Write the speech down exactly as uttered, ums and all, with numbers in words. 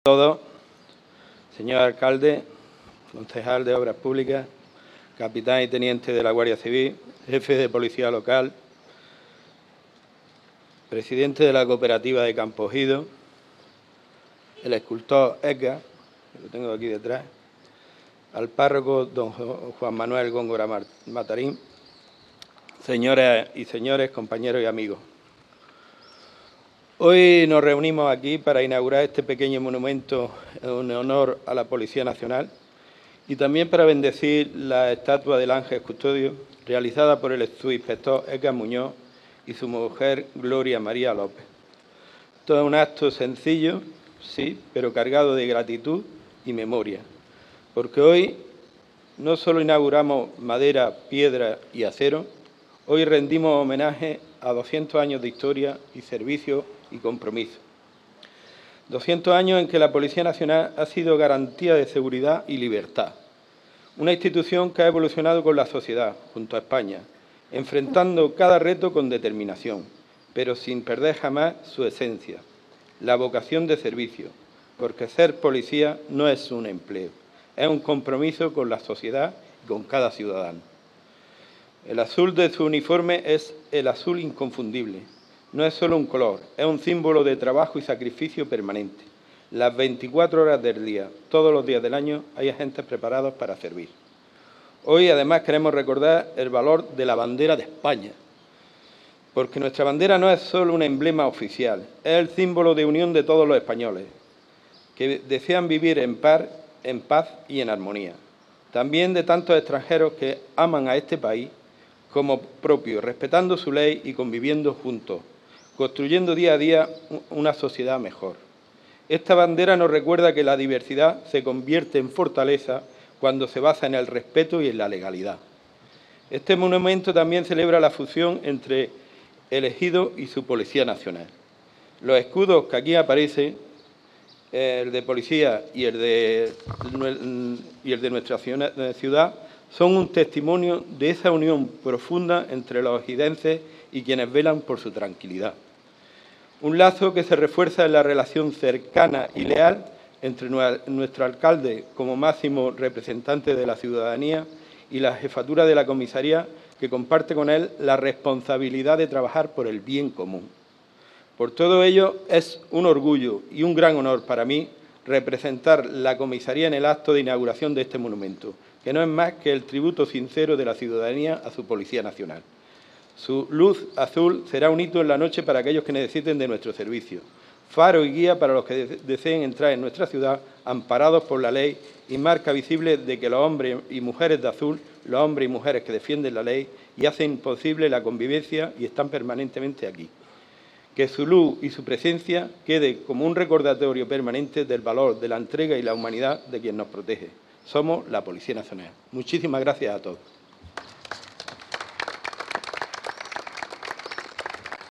Todos, señor alcalde, concejal de Obras Públicas, capitán y teniente de la Guardia Civil, jefe de Policía Local, presidente de la Cooperativa de Campogido, el escultor Edgar, que lo tengo aquí detrás, al párroco don Juan Manuel Góngora Matarín, señoras y señores, compañeros y amigos. Hoy nos reunimos aquí para inaugurar este pequeño monumento en honor a la Policía Nacional y también para bendecir la estatua del Ángel Custodio realizada por el subinspector Edgar Muñoz y su mujer Gloria María López. Todo es un acto sencillo, sí, pero cargado de gratitud y memoria, porque hoy no solo inauguramos madera, piedra y acero, hoy rendimos homenaje a doscientos años de historia y servicio y compromiso. doscientos años en que la Policía Nacional ha sido garantía de seguridad y libertad. Una institución que ha evolucionado con la sociedad, junto a España, enfrentando cada reto con determinación, pero sin perder jamás su esencia, la vocación de servicio, porque ser policía no es un empleo, es un compromiso con la sociedad y con cada ciudadano. El azul de su uniforme es el azul inconfundible. No es solo un color, es un símbolo de trabajo y sacrificio permanente. Las veinticuatro horas del día, todos los días del año, hay agentes preparados para servir. Hoy, además, queremos recordar el valor de la bandera de España, porque nuestra bandera no es solo un emblema oficial, es el símbolo de unión de todos los españoles, que desean vivir en paz, en paz y en armonía. También de tantos extranjeros que aman a este país como propio, respetando su ley y conviviendo juntos, construyendo día a día una sociedad mejor. Esta bandera nos recuerda que la diversidad se convierte en fortaleza cuando se basa en el respeto y en la legalidad. Este monumento también celebra la fusión entre el Ejido y su Policía Nacional. Los escudos que aquí aparecen, el de policía y el de, y el de nuestra ciudad, son un testimonio de esa unión profunda entre los ejidenses y quienes velan por su tranquilidad. Un lazo que se refuerza en la relación cercana y leal entre nuestro alcalde como máximo representante de la ciudadanía y la jefatura de la comisaría, que comparte con él la responsabilidad de trabajar por el bien común. Por todo ello, es un orgullo y un gran honor para mí representar la comisaría en el acto de inauguración de este monumento, que no es más que el tributo sincero de la ciudadanía a su Policía Nacional. Su luz azul será un hito en la noche para aquellos que necesiten de nuestro servicio, faro y guía para los que deseen entrar en nuestra ciudad amparados por la ley y marca visible de que los hombres y mujeres de azul, los hombres y mujeres que defienden la ley y hacen posible la convivencia y están permanentemente aquí. Que su luz y su presencia quede como un recordatorio permanente del valor de la entrega y la humanidad de quien nos protege. Somos la Policía Nacional. Muchísimas gracias a todos.